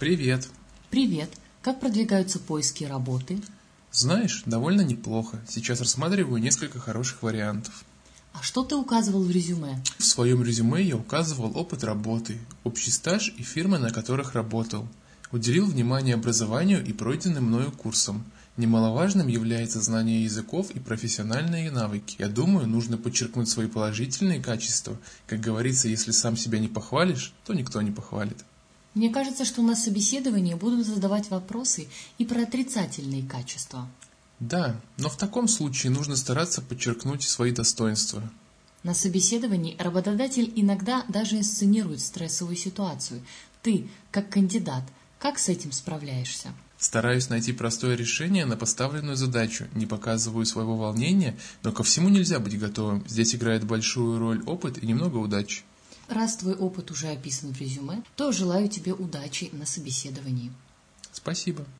Привет. Привет! Как продвигаются поиски работы? Знаешь, довольно неплохо. Сейчас рассматриваю несколько хороших вариантов. А что ты указывал в резюме? В своем резюме я указывал опыт работы, общий стаж и фирмы, на которых работал. Уделил внимание образованию и пройденным мною курсам. Немаловажным является знание языков и профессиональные навыки. Я думаю, нужно подчеркнуть свои положительные качества. Как говорится, если сам себя не похвалишь, то никто не похвалит. Мне кажется, что на собеседовании будут задавать вопросы и про отрицательные качества. Да, но в таком случае нужно стараться подчеркнуть свои достоинства. На собеседовании работодатель иногда даже инсценирует стрессовую ситуацию. Ты, как кандидат, как с этим справляешься? Стараюсь найти простое решение на поставленную задачу, не показываю своего волнения, но ко всему нельзя быть готовым. Здесь играет большую роль опыт и немного удачи. Раз твой опыт уже описан в резюме, то желаю тебе удачи на собеседовании. Спасибо.